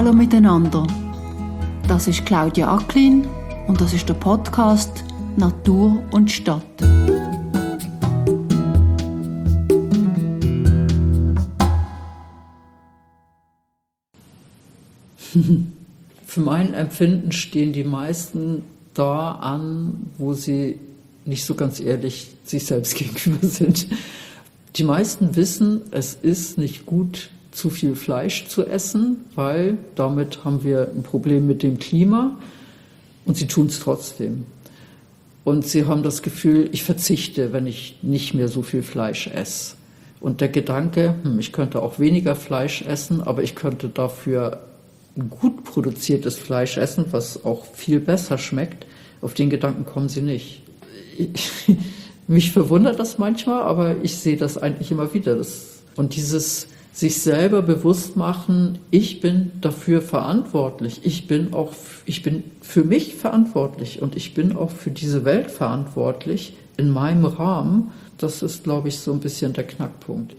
Hallo miteinander. Das ist Claudia Acklin und das ist der Podcast Natur und Stadt. Für mein Empfinden stehen die meisten da an, wo sie nicht so ganz ehrlich sich selbst gegenüber sind. Die meisten wissen, es ist nicht gut, zu viel Fleisch zu essen, weil damit haben wir ein Problem mit dem Klima, und sie tun es trotzdem. Und sie haben das Gefühl, ich verzichte, wenn ich nicht mehr so viel Fleisch esse. Und der Gedanke, ich könnte auch weniger Fleisch essen, aber ich könnte dafür gut produziertes Fleisch essen, was auch viel besser schmeckt, auf den Gedanken kommen sie nicht. Mich verwundert das manchmal, aber ich sehe das eigentlich immer wieder. Und dieses sich selber bewusst machen, ich bin dafür verantwortlich, ich bin für mich verantwortlich und ich bin auch für diese Welt verantwortlich in meinem Rahmen, das ist, glaube ich, so ein bisschen der Knackpunkt.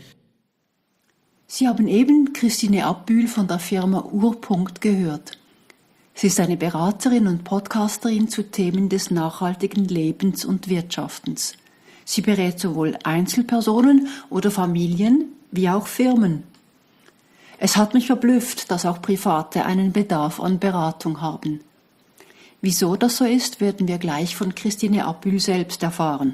Sie haben eben Christine Abbühl von der Firma Urpunkt gehört. Sie ist eine Beraterin und Podcasterin zu Themen des nachhaltigen Lebens und Wirtschaftens. Sie berät sowohl Einzelpersonen oder Familien wie auch Firmen. Es hat mich verblüfft, dass auch Private einen Bedarf an Beratung haben. Wieso das so ist, werden wir gleich von Christine Abbühl selbst erfahren.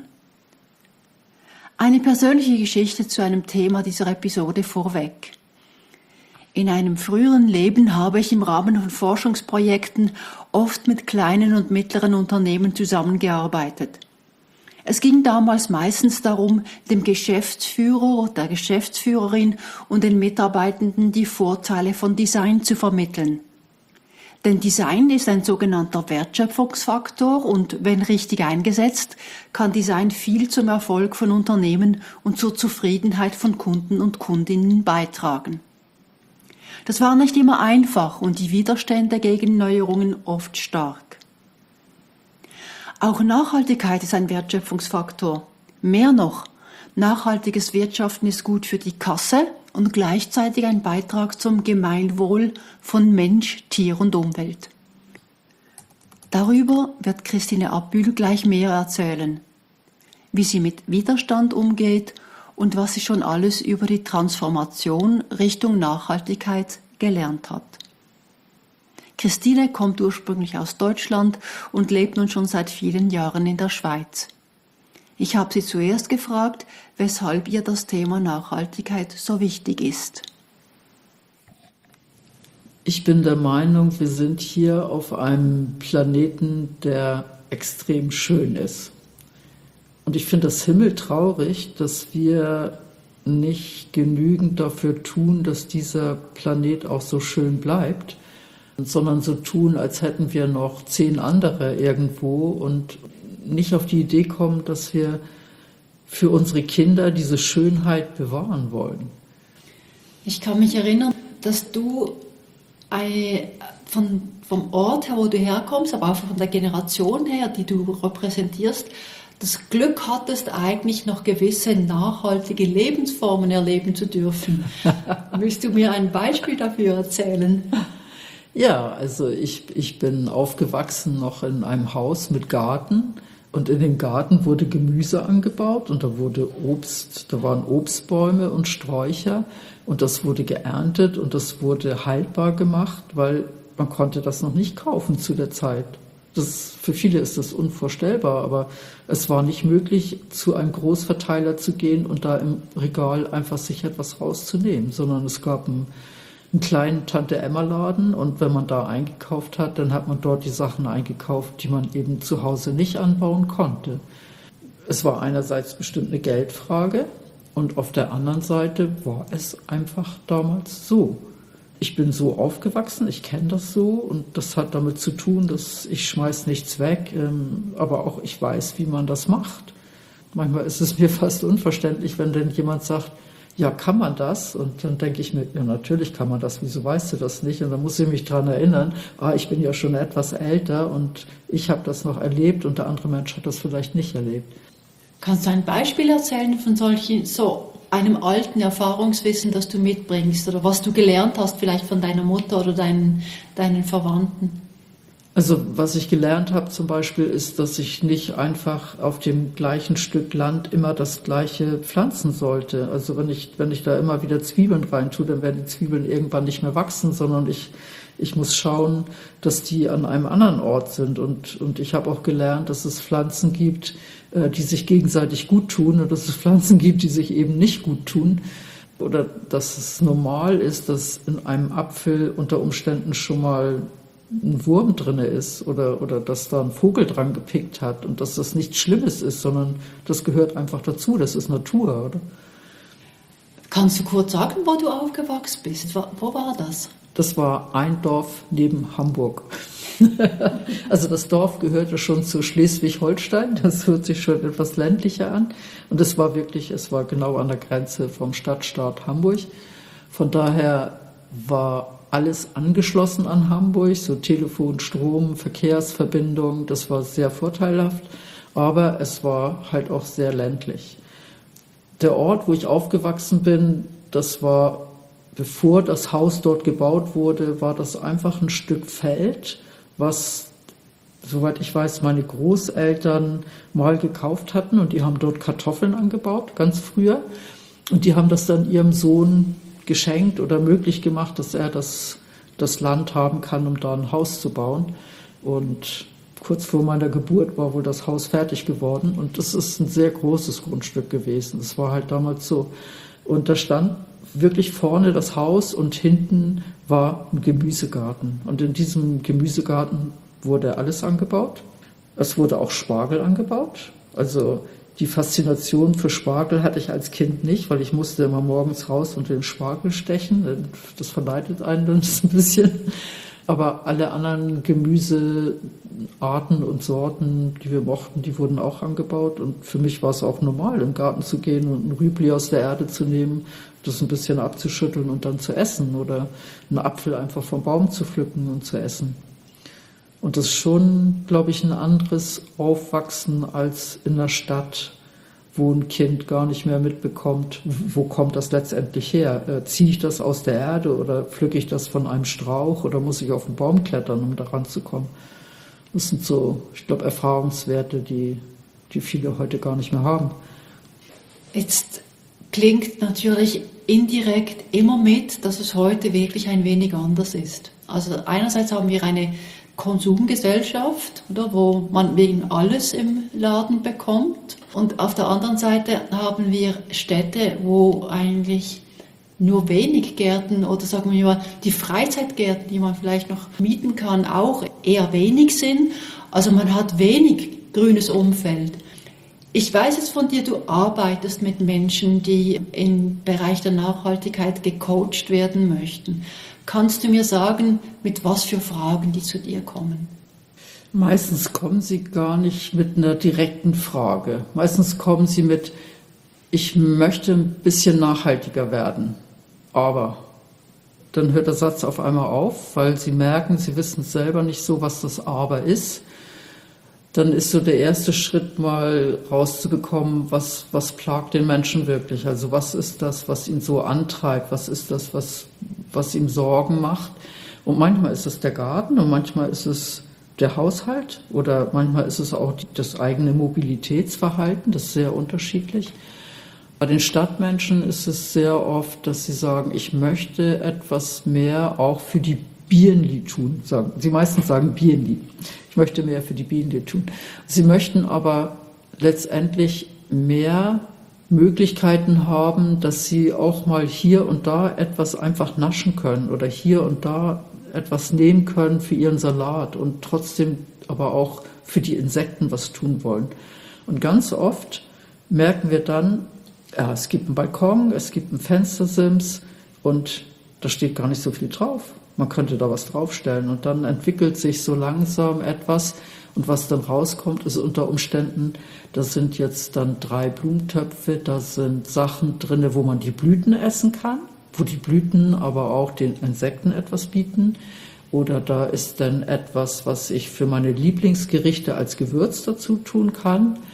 Eine persönliche Geschichte zu einem Thema dieser Episode vorweg. In einem früheren Leben habe ich im Rahmen von Forschungsprojekten oft mit kleinen und mittleren Unternehmen zusammengearbeitet. Es ging damals meistens darum, dem Geschäftsführer, der Geschäftsführerin und den Mitarbeitenden die Vorteile von Design zu vermitteln. Denn Design ist ein sogenannter Wertschöpfungsfaktor und wenn richtig eingesetzt, kann Design viel zum Erfolg von Unternehmen und zur Zufriedenheit von Kunden und Kundinnen beitragen. Das war nicht immer einfach und die Widerstände gegen Neuerungen oft stark. Auch Nachhaltigkeit ist ein Wertschöpfungsfaktor. Mehr noch, nachhaltiges Wirtschaften ist gut für die Kasse und gleichzeitig ein Beitrag zum Gemeinwohl von Mensch, Tier und Umwelt. Darüber wird Christine Abbühl gleich mehr erzählen, wie sie mit Widerstand umgeht und was sie schon alles über die Transformation Richtung Nachhaltigkeit gelernt hat. Christine kommt ursprünglich aus Deutschland und lebt nun schon seit vielen Jahren in der Schweiz. Ich habe sie zuerst gefragt, weshalb ihr das Thema Nachhaltigkeit so wichtig ist. Ich bin der Meinung, wir sind hier auf einem Planeten, der extrem schön ist. Und ich finde das himmeltraurig, dass wir nicht genügend dafür tun, dass dieser Planet auch so schön bleibt, sondern so tun, als hätten wir noch 10 andere irgendwo und nicht auf die Idee kommen, dass wir für unsere Kinder diese Schönheit bewahren wollen. Ich kann mich erinnern, dass du vom Ort her, wo du herkommst, aber auch von der Generation her, die du repräsentierst, das Glück hattest, eigentlich noch gewisse nachhaltige Lebensformen erleben zu dürfen. Willst du mir ein Beispiel dafür erzählen? Ja, also ich bin aufgewachsen noch in einem Haus mit Garten und in dem Garten wurde Gemüse angebaut und da waren Obstbäume und Sträucher und das wurde geerntet und das wurde haltbar gemacht, weil man konnte das noch nicht kaufen zu der Zeit. Für viele ist das unvorstellbar, aber es war nicht möglich, zu einem Großverteiler zu gehen und da im Regal einfach sich etwas rauszunehmen, sondern es gab einen kleinen Tante-Emma-Laden und wenn man da eingekauft hat, dann hat man dort die Sachen eingekauft, die man eben zu Hause nicht anbauen konnte. Es war einerseits bestimmt eine Geldfrage und auf der anderen Seite war es einfach damals so. Ich bin so aufgewachsen, ich kenne das so und das hat damit zu tun, dass ich schmeiß nichts weg, aber auch ich weiß, wie man das macht. Manchmal ist es mir fast unverständlich, wenn denn jemand sagt, ja, kann man das? Und dann denke ich mir, ja, natürlich kann man das, wieso weißt du das nicht? Und dann muss ich mich daran erinnern, ich bin ja schon etwas älter und ich habe das noch erlebt und der andere Mensch hat das vielleicht nicht erlebt. Kannst du ein Beispiel erzählen von solchen, so einem alten Erfahrungswissen, das du mitbringst oder was du gelernt hast, vielleicht von deiner Mutter oder deinen Verwandten? Also was ich gelernt habe zum Beispiel ist, dass ich nicht einfach auf dem gleichen Stück Land immer das gleiche pflanzen sollte. Also wenn ich da immer wieder Zwiebeln reintue, dann werden die Zwiebeln irgendwann nicht mehr wachsen, sondern ich muss schauen, dass die an einem anderen Ort sind. Und ich habe auch gelernt, dass es Pflanzen gibt, die sich gegenseitig gut tun und dass es Pflanzen gibt, die sich eben nicht gut tun. Oder dass es normal ist, dass in einem Apfel unter Umständen schon mal ein Wurm drin ist oder dass da ein Vogel dran gepickt hat und dass das nichts Schlimmes ist, sondern das gehört einfach dazu, das ist Natur, oder? Kannst du kurz sagen, wo du aufgewachsen bist? Wo war das? Das war ein Dorf neben Hamburg. Also das Dorf gehörte schon zu Schleswig-Holstein, das hört sich schon etwas ländlicher an. Und es war genau an der Grenze vom Stadtstaat Hamburg. Von daher war alles angeschlossen an Hamburg, so Telefon, Strom, Verkehrsverbindung, das war sehr vorteilhaft, aber es war halt auch sehr ländlich. Der Ort, wo ich aufgewachsen bin, das war, bevor das Haus dort gebaut wurde, war das einfach ein Stück Feld, was, soweit ich weiß, meine Großeltern mal gekauft hatten und die haben dort Kartoffeln angebaut, ganz früher. Und die haben das dann ihrem Sohn geschenkt oder möglich gemacht, dass er das Land haben kann, um da ein Haus zu bauen. Und kurz vor meiner Geburt war wohl das Haus fertig geworden. Und das ist ein sehr großes Grundstück gewesen. Das war halt damals so. Und da stand wirklich vorne das Haus und hinten war ein Gemüsegarten. Und in diesem Gemüsegarten wurde alles angebaut. Es wurde auch Spargel angebaut. Also die Faszination für Spargel hatte ich als Kind nicht, weil ich musste immer morgens raus und den Spargel stechen. Das verleitet einen dann ein bisschen. Aber alle anderen Gemüsearten und Sorten, die wir mochten, die wurden auch angebaut. Und für mich war es auch normal, im Garten zu gehen und ein Rübli aus der Erde zu nehmen, das ein bisschen abzuschütteln und dann zu essen. Oder einen Apfel einfach vom Baum zu pflücken und zu essen. Und das ist schon, glaube ich, ein anderes Aufwachsen als in der Stadt, wo ein Kind gar nicht mehr mitbekommt, wo kommt das letztendlich her? Ziehe ich das aus der Erde oder pflücke ich das von einem Strauch oder muss ich auf den Baum klettern, um da ranzukommen? Das sind so, ich glaube, Erfahrungswerte, die viele heute gar nicht mehr haben. Jetzt klingt natürlich indirekt immer mit, dass es heute wirklich ein wenig anders ist. Also einerseits haben wir eine Konsumgesellschaft, oder, wo man wegen alles im Laden bekommt. Und auf der anderen Seite haben wir Städte, wo eigentlich nur wenig Gärten oder sagen wir mal die Freizeitgärten, die man vielleicht noch mieten kann, auch eher wenig sind. Also man hat wenig grünes Umfeld. Ich weiß jetzt von dir, du arbeitest mit Menschen, die im Bereich der Nachhaltigkeit gecoacht werden möchten. Kannst du mir sagen, mit was für Fragen die zu dir kommen? Meistens kommen sie gar nicht mit einer direkten Frage. Meistens kommen sie mit, ich möchte ein bisschen nachhaltiger werden. Aber dann hört der Satz auf einmal auf, weil sie merken, sie wissen selber nicht so, was das Aber ist. Dann ist so der erste Schritt mal rauszubekommen, was plagt den Menschen wirklich. Also was ist das, was ihn so antreibt? Was ist das, was ihm Sorgen macht? Und manchmal ist es der Garten und manchmal ist es der Haushalt oder manchmal ist es auch das eigene Mobilitätsverhalten. Das ist sehr unterschiedlich. Bei den Stadtmenschen ist es sehr oft, dass sie sagen, ich möchte etwas mehr auch für die Bienenli tun. Sie meistens sagen Bienenli. Ich möchte mehr für die Bienenli tun. Sie möchten aber letztendlich mehr Möglichkeiten haben, dass sie auch mal hier und da etwas einfach naschen können oder hier und da etwas nehmen können für ihren Salat und trotzdem aber auch für die Insekten was tun wollen. Und ganz oft merken wir dann, ja, es gibt einen Balkon, es gibt einen Fenstersims und da steht gar nicht so viel drauf. Man könnte da was draufstellen und dann entwickelt sich so langsam etwas und was dann rauskommt, ist unter Umständen, da sind jetzt dann 3 Blumentöpfe, da sind Sachen drin, wo man die Blüten essen kann, wo die Blüten aber auch den Insekten etwas bieten. Oder da ist dann etwas, was ich für meine Lieblingsgerichte als Gewürz dazu tun kann.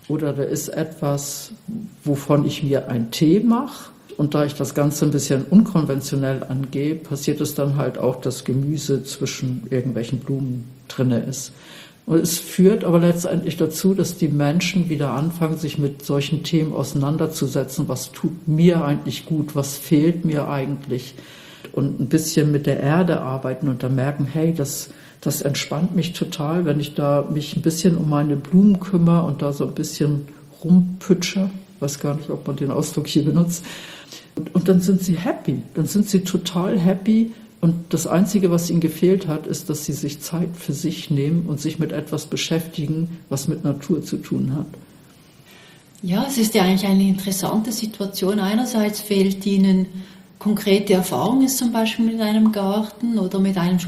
Oder da ist etwas, wovon ich mir einen Tee mache. Und da ich das Ganze ein bisschen unkonventionell angehe, passiert es dann halt auch, dass Gemüse zwischen irgendwelchen Blumen drinne ist. Und es führt aber letztendlich dazu, dass die Menschen wieder anfangen, sich mit solchen Themen auseinanderzusetzen. Was tut mir eigentlich gut? Was fehlt mir eigentlich? Und ein bisschen mit der Erde arbeiten und dann merken, hey, das entspannt mich total, wenn ich da mich ein bisschen um meine Blumen kümmere und da so ein bisschen rumpütsche. Ich weiß gar nicht, ob man den Ausdruck hier benutzt. Und dann sind sie happy, dann sind sie total happy. Und das Einzige, was ihnen gefehlt hat, ist, dass sie sich Zeit für sich nehmen und sich mit etwas beschäftigen, was mit Natur zu tun hat. Ja, es ist ja eigentlich eine interessante Situation. Einerseits fehlt ihnen konkrete Erfahrung, zum Beispiel mit einem Garten oder mit einem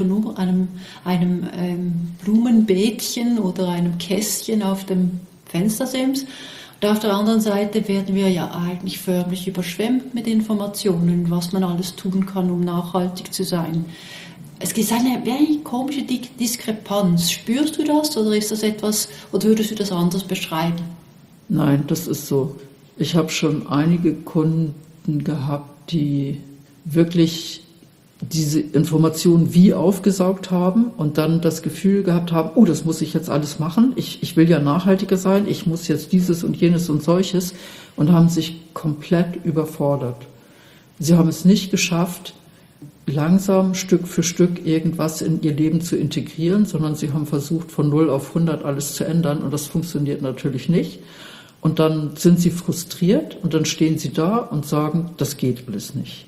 Blumenbeetchen oder einem Kästchen auf dem Fenstersims. Und auf der anderen Seite werden wir ja eigentlich förmlich überschwemmt mit Informationen, was man alles tun kann, um nachhaltig zu sein. Es gibt eine very komische Diskrepanz. Spürst du das oder ist das etwas, oder würdest du das anders beschreiben? Nein, das ist so. Ich habe schon einige Kunden gehabt, die wirklich diese Informationen wie aufgesaugt haben und dann das Gefühl gehabt haben, oh, das muss ich jetzt alles machen, ich will ja nachhaltiger sein, ich muss jetzt dieses und jenes und solches, und haben sich komplett überfordert. Sie haben es nicht geschafft, langsam Stück für Stück irgendwas in ihr Leben zu integrieren, sondern sie haben versucht, von 0 auf 100 alles zu ändern, und das funktioniert natürlich nicht. Und dann sind sie frustriert und dann stehen sie da und sagen, das geht alles nicht.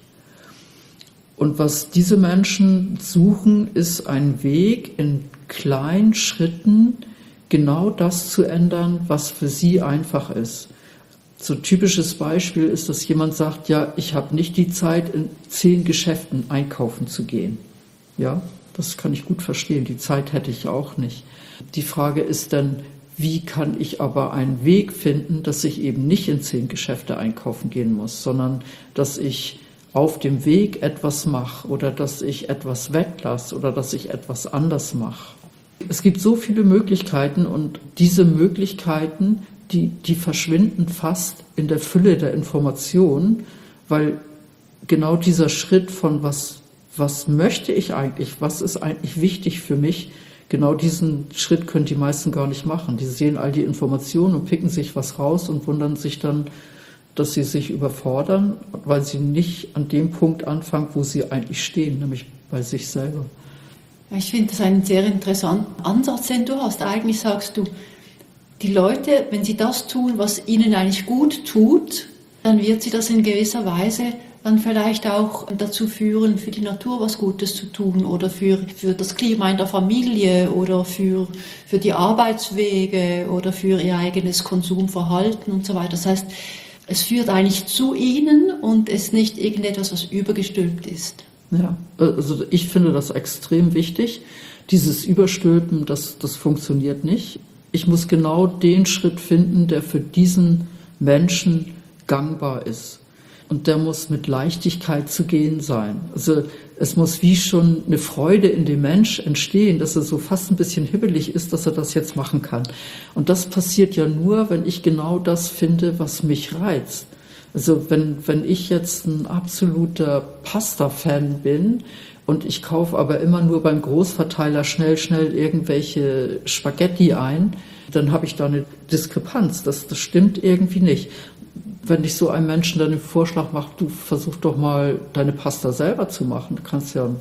Und was diese Menschen suchen, ist ein Weg, in kleinen Schritten genau das zu ändern, was für sie einfach ist. So ein typisches Beispiel ist, dass jemand sagt, ja, ich habe nicht die Zeit, in 10 Geschäften einkaufen zu gehen. Ja, das kann ich gut verstehen, die Zeit hätte ich auch nicht. Die Frage ist dann, wie kann ich aber einen Weg finden, dass ich eben nicht in 10 Geschäfte einkaufen gehen muss, sondern dass ich auf dem Weg etwas mache oder dass ich etwas weglasse oder dass ich etwas anders mache. Es gibt so viele Möglichkeiten, und diese Möglichkeiten, die verschwinden fast in der Fülle der Informationen, weil genau dieser Schritt von was möchte ich eigentlich, was ist eigentlich wichtig für mich, genau diesen Schritt können die meisten gar nicht machen. Die sehen all die Informationen und picken sich was raus und wundern sich dann, dass sie sich überfordern, weil sie nicht an dem Punkt anfangen, wo sie eigentlich stehen, nämlich bei sich selber. Ich finde das einen sehr interessanten Ansatz, den du hast. Eigentlich sagst du, die Leute, wenn sie das tun, was ihnen eigentlich gut tut, dann wird sie das in gewisser Weise dann vielleicht auch dazu führen, für die Natur was Gutes zu tun oder für das Klima in der Familie oder für die Arbeitswege oder für ihr eigenes Konsumverhalten und so weiter. Das heißt, es führt eigentlich zu ihnen und ist nicht irgendetwas, was übergestülpt ist. Ja, also ich finde das extrem wichtig. Dieses Überstülpen, das funktioniert nicht. Ich muss genau den Schritt finden, der für diesen Menschen gangbar ist. Und der muss mit Leichtigkeit zu gehen sein. Also es muss wie schon eine Freude in dem Mensch entstehen, dass er so fast ein bisschen hibbelig ist, dass er das jetzt machen kann. Und das passiert ja nur, wenn ich genau das finde, was mich reizt. Also wenn ich jetzt ein absoluter Pasta-Fan bin und ich kaufe aber immer nur beim Großverteiler schnell irgendwelche Spaghetti ein, dann habe ich da eine Diskrepanz. Das stimmt irgendwie nicht. Wenn ich so einem Menschen dann den Vorschlag mache, du versuch doch mal deine Pasta selber zu machen, du kannst ja ein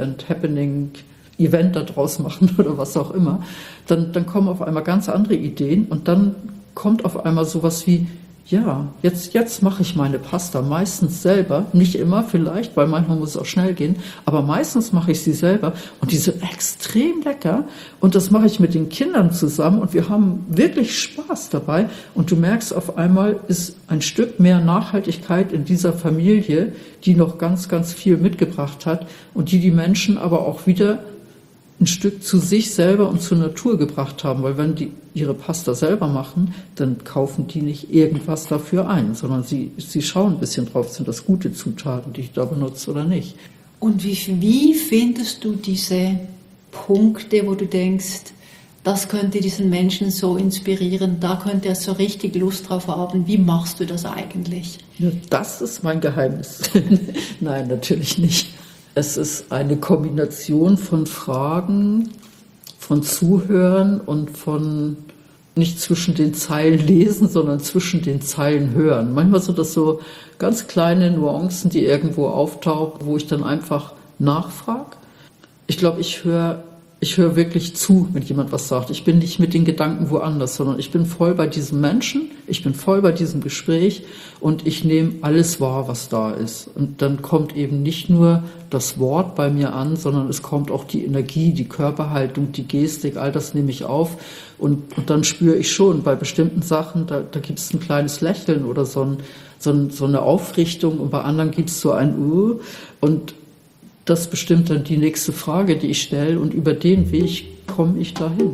Wochenend-Happening-Event daraus machen oder was auch immer, dann kommen auf einmal ganz andere Ideen und dann kommt auf einmal sowas wie, ja, jetzt mache ich meine Pasta meistens selber, nicht immer vielleicht, weil manchmal muss es auch schnell gehen, aber meistens mache ich sie selber und die sind extrem lecker und das mache ich mit den Kindern zusammen und wir haben wirklich Spaß dabei und du merkst, auf einmal ist ein Stück mehr Nachhaltigkeit in dieser Familie, die noch ganz, ganz viel mitgebracht hat und die Menschen aber auch wieder ein Stück zu sich selber und zur Natur gebracht haben, weil wenn die ihre Pasta selber machen, dann kaufen die nicht irgendwas dafür ein, sondern sie schauen ein bisschen drauf, sind das gute Zutaten, die ich da benutze oder nicht. Und wie findest du diese Punkte, wo du denkst, das könnte diesen Menschen so inspirieren, da könnte er so richtig Lust drauf haben. Wie machst du das eigentlich? Ja, das ist mein Geheimnis. Nein, natürlich nicht. Es ist eine Kombination von Fragen, von Zuhören und von nicht zwischen den Zeilen lesen, sondern zwischen den Zeilen hören. Manchmal sind das so ganz kleine Nuancen, die irgendwo auftauchen, wo ich dann einfach nachfrage. Ich glaube, ich höre wirklich zu, wenn jemand was sagt. Ich bin nicht mit den Gedanken woanders, sondern ich bin voll bei diesem Menschen, ich bin voll bei diesem Gespräch und ich nehme alles wahr, was da ist. Und dann kommt eben nicht nur das Wort bei mir an, sondern es kommt auch die Energie, die Körperhaltung, die Gestik, all das nehme ich auf. Und dann spüre ich schon, bei bestimmten Sachen, da gibt es ein kleines Lächeln oder so eine Aufrichtung und bei anderen gibt es so ein und das bestimmt dann die nächste Frage, die ich stelle und über den Weg komme ich dahin.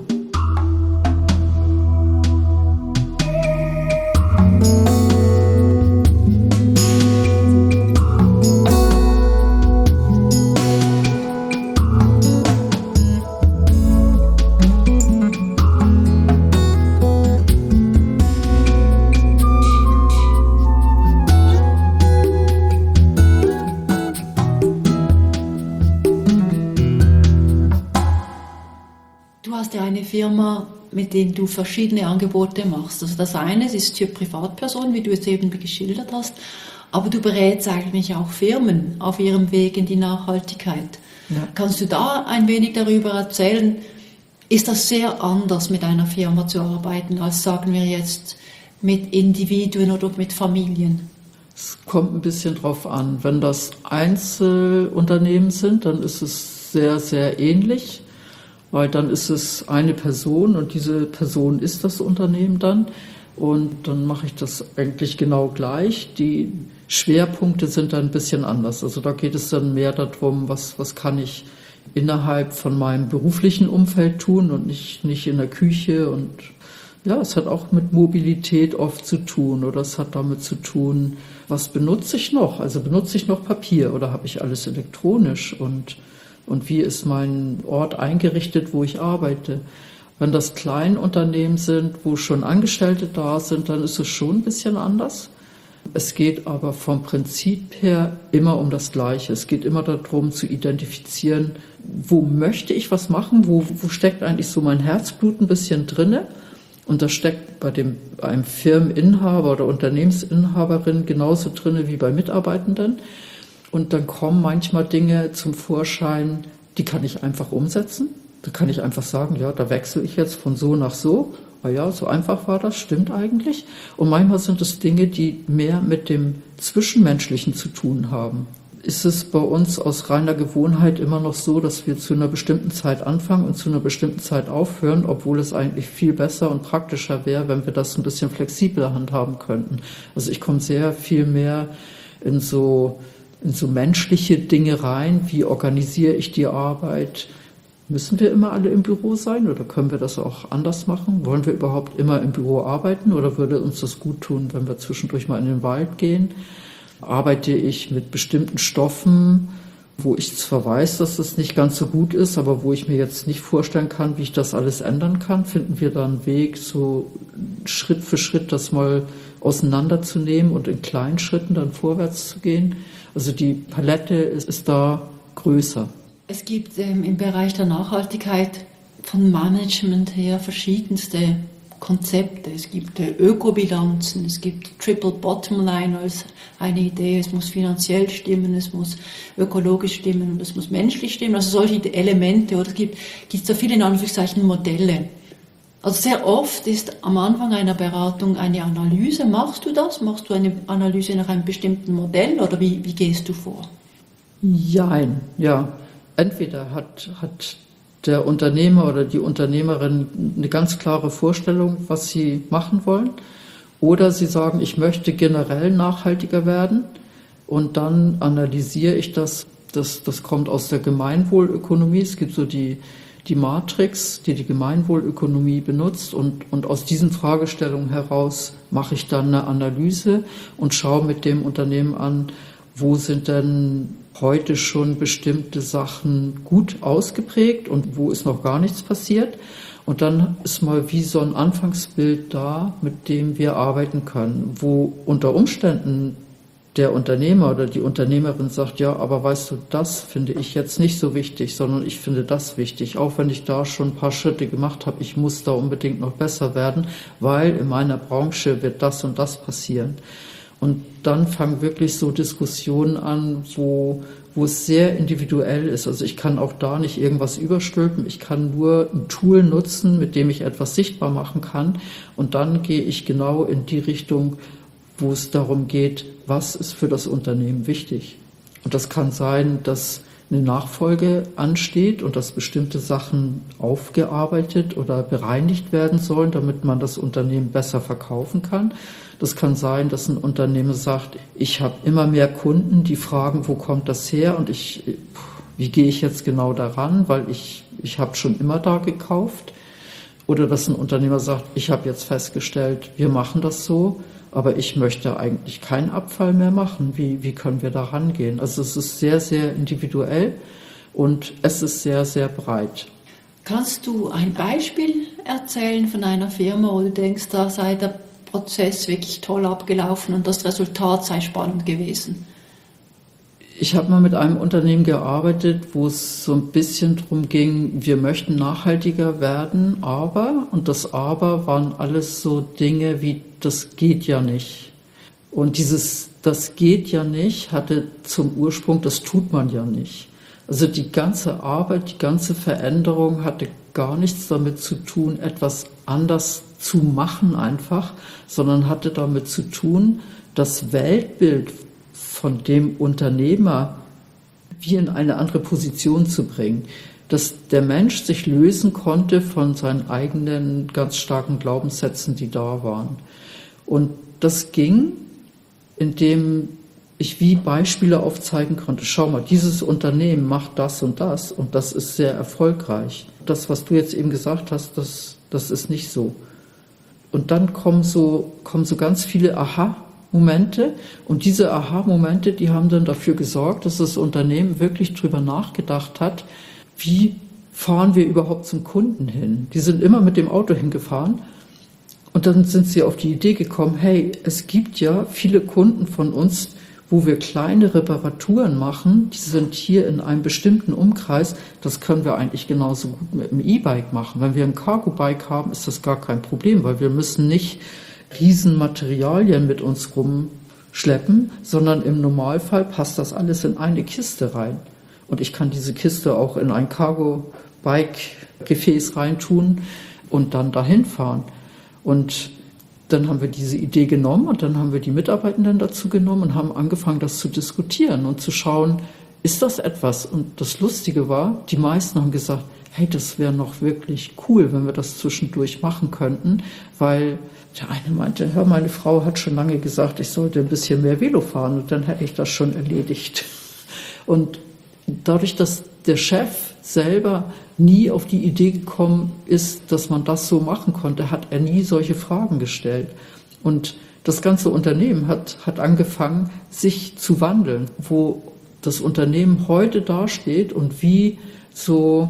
Firma, mit denen du verschiedene Angebote machst. Also das eine ist für Privatpersonen, wie du es eben geschildert hast, aber du berätst eigentlich auch Firmen auf ihrem Weg in die Nachhaltigkeit. Ja. Kannst du da ein wenig darüber erzählen? Ist das sehr anders, mit einer Firma zu arbeiten, als sagen wir jetzt mit Individuen oder mit Familien? Es kommt ein bisschen drauf an. Wenn das Einzelunternehmen sind, dann ist es sehr, sehr ähnlich. Weil dann ist es eine Person und diese Person ist das Unternehmen dann und dann mache ich das eigentlich genau gleich. Die Schwerpunkte sind dann ein bisschen anders. Also da geht es dann mehr darum, was kann ich innerhalb von meinem beruflichen Umfeld tun und nicht in der Küche. Und ja, es hat auch mit Mobilität oft zu tun oder es hat damit zu tun, was benutze ich noch? Also benutze ich noch Papier oder habe ich alles elektronisch und wie ist mein Ort eingerichtet, wo ich arbeite. Wenn das Kleinunternehmen sind, wo schon Angestellte da sind, dann ist es schon ein bisschen anders. Es geht aber vom Prinzip her immer um das Gleiche. Es geht immer darum zu identifizieren, wo möchte ich was machen, wo steckt eigentlich so mein Herzblut ein bisschen drinne. Und das steckt bei einem Firmeninhaber oder Unternehmensinhaberin genauso drinne wie bei Mitarbeitenden. Und dann kommen manchmal Dinge zum Vorschein, die kann ich einfach umsetzen. Da kann ich einfach sagen, ja, da wechsle ich jetzt von so nach so. Ja, so einfach war das, stimmt eigentlich. Und manchmal sind es Dinge, die mehr mit dem Zwischenmenschlichen zu tun haben. Ist es bei uns aus reiner Gewohnheit immer noch so, dass wir zu einer bestimmten Zeit anfangen und zu einer bestimmten Zeit aufhören, obwohl es eigentlich viel besser und praktischer wäre, wenn wir das ein bisschen flexibler handhaben könnten. Also ich komme sehr viel mehr in so menschliche Dinge rein. Wie organisiere ich die Arbeit? Müssen wir immer alle im Büro sein oder können wir das auch anders machen? Wollen wir überhaupt immer im Büro arbeiten oder würde uns das gut tun, wenn wir zwischendurch mal in den Wald gehen? Arbeite ich mit bestimmten Stoffen, wo ich zwar weiß, dass das nicht ganz so gut ist, aber wo ich mir jetzt nicht vorstellen kann, wie ich das alles ändern kann? Finden wir da einen Weg, so Schritt für Schritt das mal auseinanderzunehmen und in kleinen Schritten dann vorwärts zu gehen? Also die Palette ist da größer. Es gibt im Bereich der Nachhaltigkeit von Management her verschiedenste Konzepte. Es gibt Ökobilanzen, es gibt Triple Bottom Line als eine Idee. Es muss finanziell stimmen, es muss ökologisch stimmen und es muss menschlich stimmen. Also solche Elemente, oder es gibt so viele in Anführungszeichen Modelle. Also sehr oft ist am Anfang einer Beratung eine Analyse. Machst du das? Machst du eine Analyse nach einem bestimmten Modell oder wie gehst du vor? Jein, ja. Entweder hat der Unternehmer oder die Unternehmerin eine ganz klare Vorstellung, was sie machen wollen, oder sie sagen, ich möchte generell nachhaltiger werden und dann analysiere ich das. Das kommt aus der Gemeinwohlökonomie. Es gibt so die Matrix, die Gemeinwohlökonomie benutzt und aus diesen Fragestellungen heraus mache ich dann eine Analyse und schaue mit dem Unternehmen an, wo sind denn heute schon bestimmte Sachen gut ausgeprägt und wo ist noch gar nichts passiert. Und dann ist mal wie so ein Anfangsbild da, mit dem wir arbeiten können, wo unter Umständen der Unternehmer oder die Unternehmerin sagt, ja, aber weißt du, das finde ich jetzt nicht so wichtig, sondern ich finde das wichtig. Auch wenn ich da schon ein paar Schritte gemacht habe, ich muss da unbedingt noch besser werden, weil in meiner Branche wird das und das passieren. Und dann fangen wirklich so Diskussionen an, wo es sehr individuell ist. Also ich kann auch da nicht irgendwas überstülpen. Ich kann nur ein Tool nutzen, mit dem ich etwas sichtbar machen kann. Und dann gehe ich genau in die Richtung, wo es darum geht, was ist für das Unternehmen wichtig. Und das kann sein, dass eine Nachfolge ansteht und dass bestimmte Sachen aufgearbeitet oder bereinigt werden sollen, damit man das Unternehmen besser verkaufen kann. Das kann sein, dass ein Unternehmen sagt, ich habe immer mehr Kunden, die fragen, wo kommt das her und wie gehe ich jetzt genau daran, weil ich habe schon immer da gekauft. Oder dass ein Unternehmer sagt, ich habe jetzt festgestellt, wir machen das so, aber ich möchte eigentlich keinen Abfall mehr machen. Wie können wir da rangehen? Also es ist sehr, sehr individuell und es ist sehr, sehr breit. Kannst du ein Beispiel erzählen von einer Firma, wo du denkst, da sei der Prozess wirklich toll abgelaufen und das Resultat sei spannend gewesen? Ich habe mal mit einem Unternehmen gearbeitet, wo es so ein bisschen darum ging, wir möchten nachhaltiger werden, und das Aber waren alles so Dinge wie, das geht ja nicht. Und das geht ja nicht, hatte zum Ursprung, das tut man ja nicht. Also die ganze Arbeit, die ganze Veränderung hatte gar nichts damit zu tun, etwas anders zu machen einfach, sondern hatte damit zu tun, das Weltbild von dem Unternehmer wie in eine andere Position zu bringen, dass der Mensch sich lösen konnte von seinen eigenen ganz starken Glaubenssätzen, die da waren. Und das ging, indem ich wie Beispiele aufzeigen konnte. Schau mal, dieses Unternehmen macht das und das ist sehr erfolgreich. Das, was du jetzt eben gesagt hast, das ist nicht so. Und dann kommen so ganz viele Aha-Momente. Und diese Aha-Momente, die haben dann dafür gesorgt, dass das Unternehmen wirklich drüber nachgedacht hat, wie fahren wir überhaupt zum Kunden hin? Die sind immer mit dem Auto hingefahren. Und dann sind sie auf die Idee gekommen, hey, es gibt ja viele Kunden von uns, wo wir kleine Reparaturen machen, die sind hier in einem bestimmten Umkreis, das können wir eigentlich genauso gut mit dem E-Bike machen. Wenn wir ein Cargo-Bike haben, ist das gar kein Problem, weil wir müssen nicht Riesenmaterialien mit uns rumschleppen, sondern im Normalfall passt das alles in eine Kiste rein. Und ich kann diese Kiste auch in ein Cargo-Bike-Gefäß reintun und dann dahin fahren. Und dann haben wir diese Idee genommen und dann haben wir die Mitarbeitenden dazu genommen und haben angefangen, das zu diskutieren und zu schauen, ist das etwas? Und das Lustige war, die meisten haben gesagt, hey, das wäre noch wirklich cool, wenn wir das zwischendurch machen könnten, weil der eine meinte, hör, meine Frau hat schon lange gesagt, ich sollte ein bisschen mehr Velo fahren und dann hätte ich das schon erledigt. Und dadurch, dass der Chef selber nie auf die Idee gekommen ist, dass man das so machen konnte, hat er nie solche Fragen gestellt. Und das ganze Unternehmen hat angefangen, sich zu wandeln, wo das Unternehmen heute dasteht und wie so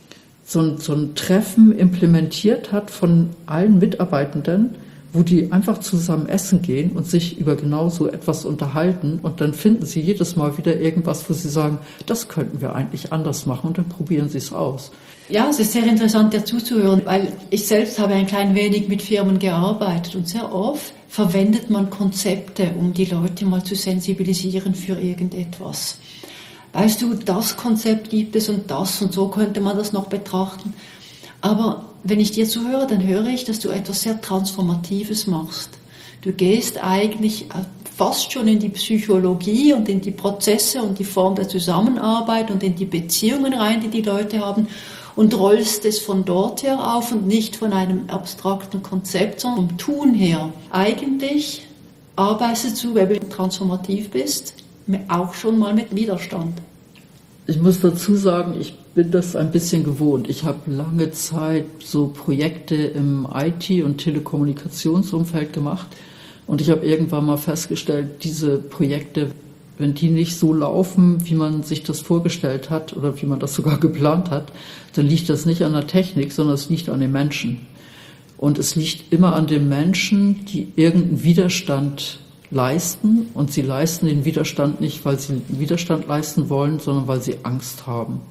ein Treffen implementiert hat von allen Mitarbeitenden, wo die einfach zusammen essen gehen und sich über genau so etwas unterhalten und dann finden sie jedes Mal wieder irgendwas, wo sie sagen, das könnten wir eigentlich anders machen und dann probieren sie es aus. Ja, es ist sehr interessant, dir zuzuhören, weil ich selbst habe ein klein wenig mit Firmen gearbeitet und sehr oft verwendet man Konzepte, um die Leute mal zu sensibilisieren für irgendetwas. Weißt du, das Konzept gibt es und so könnte man das noch betrachten. Aber wenn ich dir zuhöre, dann höre ich, dass du etwas sehr Transformatives machst. Du gehst eigentlich fast schon in die Psychologie und in die Prozesse und die Form der Zusammenarbeit und in die Beziehungen rein, die die Leute haben und rollst es von dort her auf und nicht von einem abstrakten Konzept, sondern vom Tun her. Eigentlich arbeitest du, wenn du transformativ bist, auch schon mal mit Widerstand. Ich muss dazu sagen, ich bin das ein bisschen gewohnt. Ich habe lange Zeit so Projekte im IT- und Telekommunikationsumfeld gemacht und ich habe irgendwann mal festgestellt, diese Projekte wenn die nicht so laufen, wie man sich das vorgestellt hat oder wie man das sogar geplant hat, dann liegt das nicht an der Technik, sondern es liegt an den Menschen. Und es liegt immer an den Menschen, die irgendeinen Widerstand leisten. Und sie leisten den Widerstand nicht, weil sie Widerstand leisten wollen, sondern weil sie Angst haben.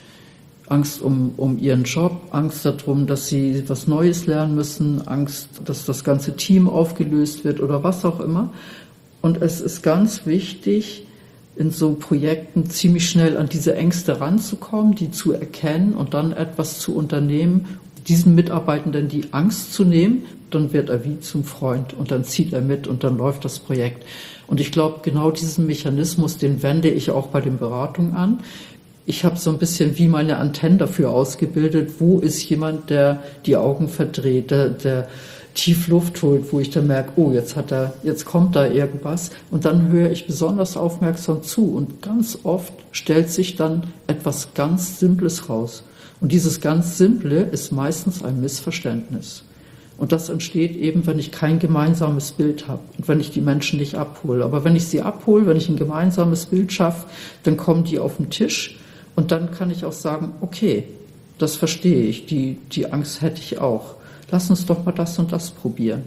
Angst um ihren Job, Angst darum, dass sie was Neues lernen müssen, Angst, dass das ganze Team aufgelöst wird oder was auch immer. Und es ist ganz wichtig, in so Projekten ziemlich schnell an diese Ängste ranzukommen, die zu erkennen und dann etwas zu unternehmen, diesen Mitarbeitenden die Angst zu nehmen, dann wird er wie zum Freund und dann zieht er mit und dann läuft das Projekt. Und ich glaube, genau diesen Mechanismus, den wende ich auch bei den Beratungen an. Ich habe so ein bisschen wie meine Antennen dafür ausgebildet, wo ist jemand, der die Augen verdreht, der tief Luft holt, wo ich dann merke, oh, jetzt kommt da irgendwas. Und dann höre ich besonders aufmerksam zu. Und ganz oft stellt sich dann etwas ganz Simples raus. Und dieses ganz Simple ist meistens ein Missverständnis. Und das entsteht eben, wenn ich kein gemeinsames Bild habe und wenn ich die Menschen nicht abhole. Aber wenn ich sie abhole, wenn ich ein gemeinsames Bild schaffe, dann kommen die auf den Tisch. Und dann kann ich auch sagen, okay, das verstehe ich, die Angst hätte ich auch. Lass uns doch mal das und das probieren.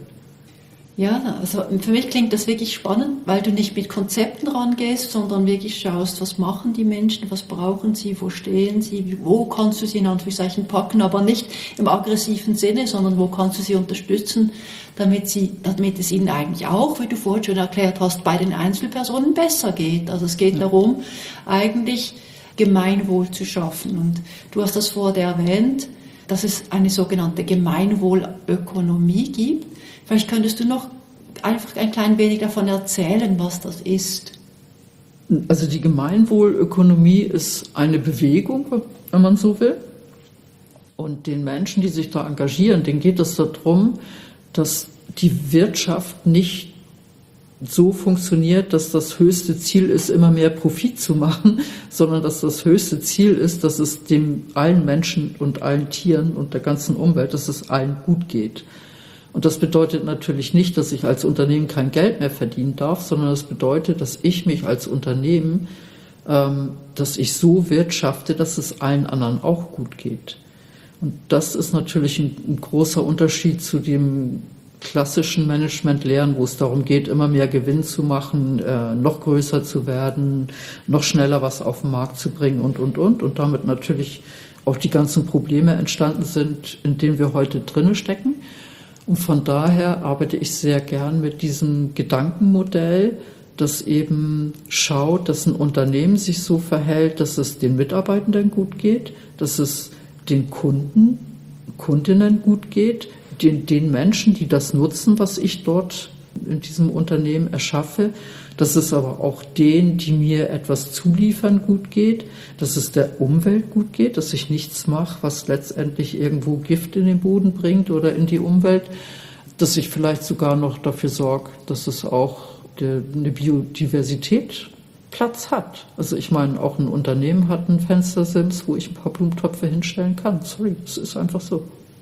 Ja, also für mich klingt das wirklich spannend, weil du nicht mit Konzepten rangehst, sondern wirklich schaust, was machen die Menschen, was brauchen sie, wo stehen sie, wo kannst du sie in Anführungszeichen packen, aber nicht im aggressiven Sinne, sondern wo kannst du sie unterstützen, damit es ihnen eigentlich auch, wie du vorhin schon erklärt hast, bei den Einzelpersonen besser geht. Also es geht darum, eigentlich Gemeinwohl zu schaffen. Und du hast das vorher erwähnt, dass es eine sogenannte Gemeinwohlökonomie gibt. Vielleicht könntest du noch einfach ein klein wenig davon erzählen, was das ist. Also die Gemeinwohlökonomie ist eine Bewegung, wenn man so will. Und den Menschen, die sich da engagieren, denen geht es darum, dass die Wirtschaft nicht so funktioniert, dass das höchste Ziel ist, immer mehr Profit zu machen, sondern dass das höchste Ziel ist, dass es allen Menschen und allen Tieren und der ganzen Umwelt, dass es allen gut geht. Und das bedeutet natürlich nicht, dass ich als Unternehmen kein Geld mehr verdienen darf, sondern das bedeutet, dass ich mich als Unternehmen, dass ich so wirtschafte, dass es allen anderen auch gut geht. Und das ist natürlich ein großer Unterschied zu dem klassischen Management-Lehren, wo es darum geht, immer mehr Gewinn zu machen, noch größer zu werden, noch schneller was auf den Markt zu bringen und damit natürlich auch die ganzen Probleme entstanden sind, in denen wir heute drinne stecken. Und von daher arbeite ich sehr gern mit diesem Gedankenmodell, das eben schaut, dass ein Unternehmen sich so verhält, dass es den Mitarbeitenden gut geht, dass es den Kundinnen gut geht, den Menschen, die das nutzen, was ich dort in diesem Unternehmen erschaffe, dass es aber auch denen, die mir etwas zuliefern, gut geht, dass es der Umwelt gut geht, dass ich nichts mache, was letztendlich irgendwo Gift in den Boden bringt oder in die Umwelt, dass ich vielleicht sogar noch dafür sorge, dass es auch eine Biodiversität Platz hat. Also ich meine, auch ein Unternehmen hat einen Fenstersims, wo ich ein paar Blumentöpfe hinstellen kann. Sorry, das ist einfach so.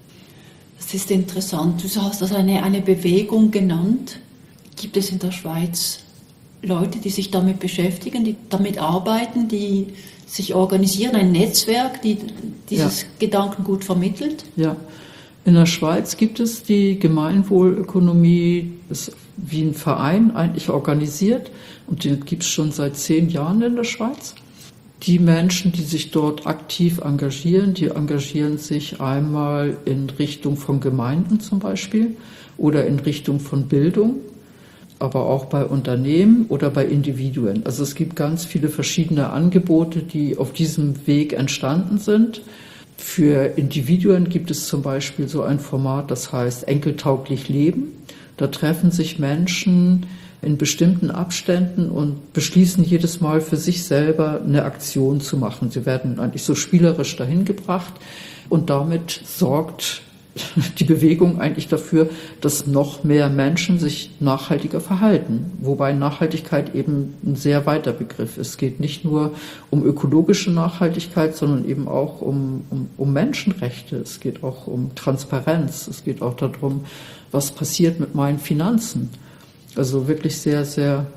Das ist interessant. Du hast das eine Bewegung genannt. Gibt es in der Schweiz Leute, die sich damit beschäftigen, die damit arbeiten, die sich organisieren, ein Netzwerk, die dieses Gedankengut vermittelt? Ja, in der Schweiz gibt es die Gemeinwohlökonomie, ist wie ein Verein eigentlich organisiert und den gibt es schon seit 10 Jahren in der Schweiz. Die Menschen, die sich dort aktiv engagieren, die engagieren sich einmal in Richtung von Gemeinden zum Beispiel oder in Richtung von Bildung, aber auch bei Unternehmen oder bei Individuen. Also es gibt ganz viele verschiedene Angebote, die auf diesem Weg entstanden sind. Für Individuen gibt es zum Beispiel so ein Format, das heißt enkeltauglich leben. Da treffen sich Menschen in bestimmten Abständen und beschließen jedes Mal für sich selber eine Aktion zu machen. Sie werden eigentlich so spielerisch dahin gebracht und damit sorgt die Bewegung eigentlich dafür, dass noch mehr Menschen sich nachhaltiger verhalten. Wobei Nachhaltigkeit eben ein sehr weiter Begriff ist. Es geht nicht nur um ökologische Nachhaltigkeit, sondern eben auch um Menschenrechte. Es geht auch um Transparenz. Es geht auch darum, was passiert mit meinen Finanzen. Also wirklich sehr, sehr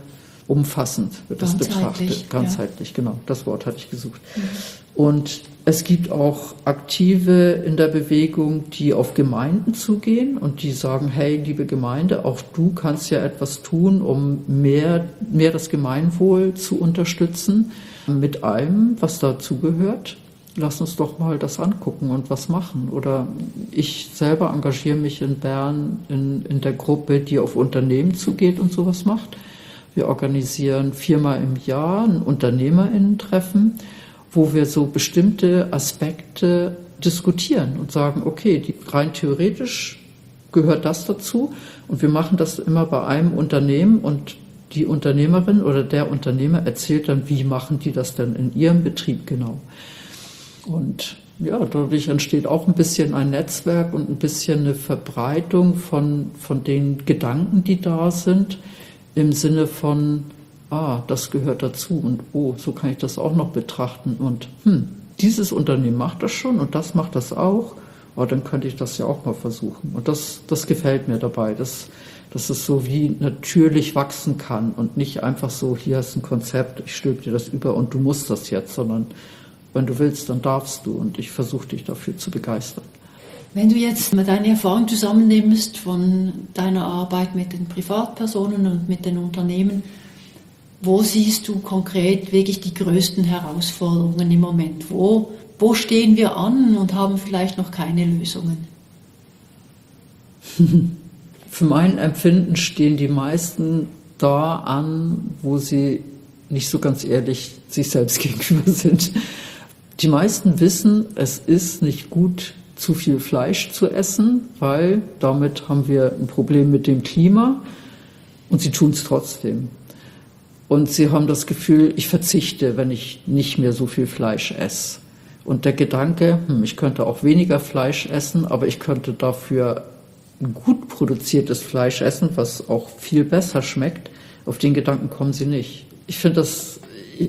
umfassend wird das betrachtet. Ganzheitlich, genau, das Wort hatte ich gesucht. Und es gibt auch Aktive in der Bewegung, die auf Gemeinden zugehen und die sagen, hey, liebe Gemeinde, auch du kannst ja etwas tun, um mehr das Gemeinwohl zu unterstützen, mit allem, was dazugehört. Lass uns doch mal das angucken und was machen. Oder ich selber engagiere mich in Bern in der Gruppe, die auf Unternehmen zugeht und sowas macht. Wir organisieren 4-mal im Jahr ein UnternehmerInnen-Treffen, wo wir so bestimmte Aspekte diskutieren und sagen, okay, rein theoretisch gehört das dazu und wir machen das immer bei einem Unternehmen und die Unternehmerin oder der Unternehmer erzählt dann, wie machen die das denn in ihrem Betrieb genau. Und ja, dadurch entsteht auch ein bisschen ein Netzwerk und ein bisschen eine Verbreitung von den Gedanken, die da sind, im Sinne von, das gehört dazu und so kann ich das auch noch betrachten und dieses Unternehmen macht das schon und das macht das auch, dann könnte ich das ja auch mal versuchen. Und das gefällt mir dabei, dass es so wie natürlich wachsen kann und nicht einfach so, hier ist ein Konzept, ich stülpe dir das über und du musst das jetzt, sondern wenn du willst, dann darfst du und ich versuche dich dafür zu begeistern. Wenn du jetzt mal deine Erfahrung zusammennimmst von deiner Arbeit mit den Privatpersonen und mit den Unternehmen, wo siehst du konkret wirklich die größten Herausforderungen im Moment? Wo stehen wir an und haben vielleicht noch keine Lösungen? Für mein Empfinden stehen die meisten da an, wo sie nicht so ganz ehrlich sich selbst gegenüber sind. Die meisten wissen, es ist nicht gut, zu viel Fleisch zu essen, weil damit haben wir ein Problem mit dem Klima und sie tun es trotzdem. Und sie haben das Gefühl, ich verzichte, wenn ich nicht mehr so viel Fleisch esse. Und der Gedanke, ich könnte auch weniger Fleisch essen, aber ich könnte dafür ein gut produziertes Fleisch essen, was auch viel besser schmeckt, auf den Gedanken kommen sie nicht. Ich finde das,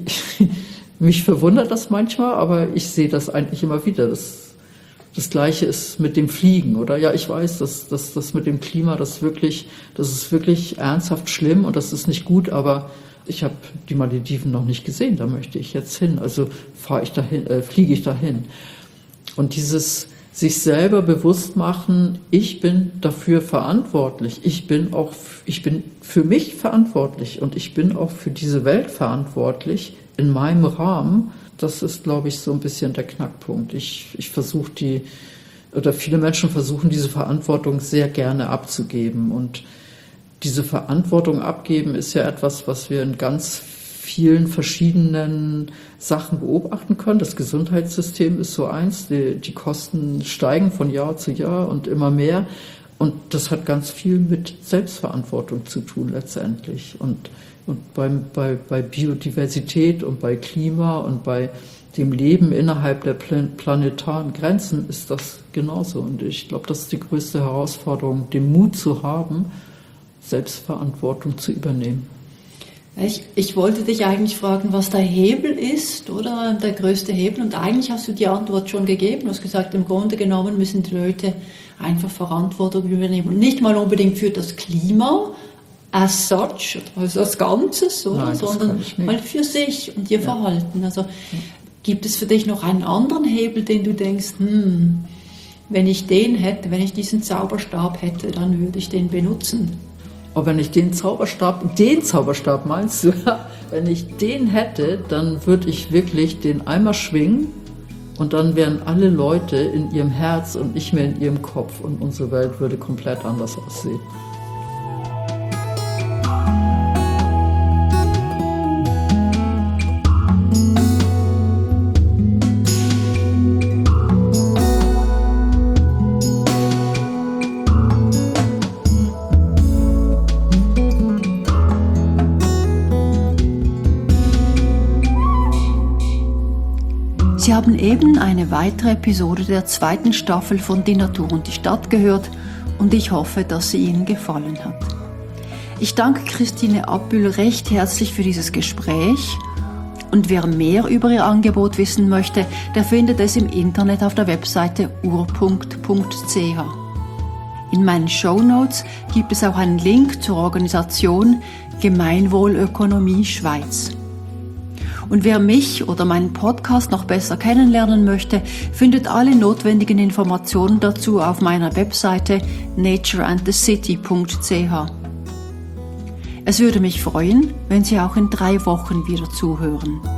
mich verwundert das manchmal, aber ich sehe das eigentlich immer wieder. Das Gleiche ist mit dem Fliegen, oder? Ja, ich weiß, dass das mit dem Klima, das ist wirklich ernsthaft schlimm und das ist nicht gut, aber ich habe die Malediven noch nicht gesehen, da möchte ich jetzt hin, also fliege ich dahin. Und dieses sich selber bewusst machen, ich bin dafür verantwortlich, ich bin für mich verantwortlich und ich bin auch für diese Welt verantwortlich in meinem Rahmen. Das ist, glaube ich, so ein bisschen der Knackpunkt. Ich versuche viele Menschen versuchen, diese Verantwortung sehr gerne abzugeben. Und diese Verantwortung abgeben ist ja etwas, was wir in ganz vielen verschiedenen Sachen beobachten können. Das Gesundheitssystem ist so eins. Die Kosten steigen von Jahr zu Jahr und immer mehr. Und das hat ganz viel mit Selbstverantwortung zu tun letztendlich. Und bei Biodiversität und bei Klima und bei dem Leben innerhalb der planetaren Grenzen ist das genauso. Und ich glaube, das ist die größte Herausforderung, den Mut zu haben, Selbstverantwortung zu übernehmen. Ich wollte dich eigentlich fragen, was der Hebel ist, oder der größte Hebel. Und eigentlich hast du die Antwort schon gegeben. Du hast gesagt, im Grunde genommen müssen die Leute einfach Verantwortung übernehmen. Und nicht mal unbedingt für das Klima, as such, also als Ganzes, oder? Nein, sondern mal für sich und ihr Verhalten. Also gibt es für dich noch einen anderen Hebel, den du denkst, wenn ich diesen Zauberstab hätte, dann würde ich den benutzen? Aber wenn ich den Zauberstab meinst du, wenn ich den hätte, dann würde ich wirklich den einmal schwingen und dann wären alle Leute in ihrem Herz und nicht mehr in ihrem Kopf und unsere Welt würde komplett anders aussehen. Sie haben eben eine weitere Episode der 2. Staffel von Die Natur und die Stadt gehört und ich hoffe, dass sie Ihnen gefallen hat. Ich danke Christine Abbühl recht herzlich für dieses Gespräch und wer mehr über ihr Angebot wissen möchte, der findet es im Internet auf der Webseite urpunkt.ch. In meinen Shownotes gibt es auch einen Link zur Organisation Gemeinwohlökonomie Schweiz. Und wer mich oder meinen Podcast noch besser kennenlernen möchte, findet alle notwendigen Informationen dazu auf meiner Webseite natureandthecity.ch. Es würde mich freuen, wenn Sie auch in 3 Wochen wieder zuhören.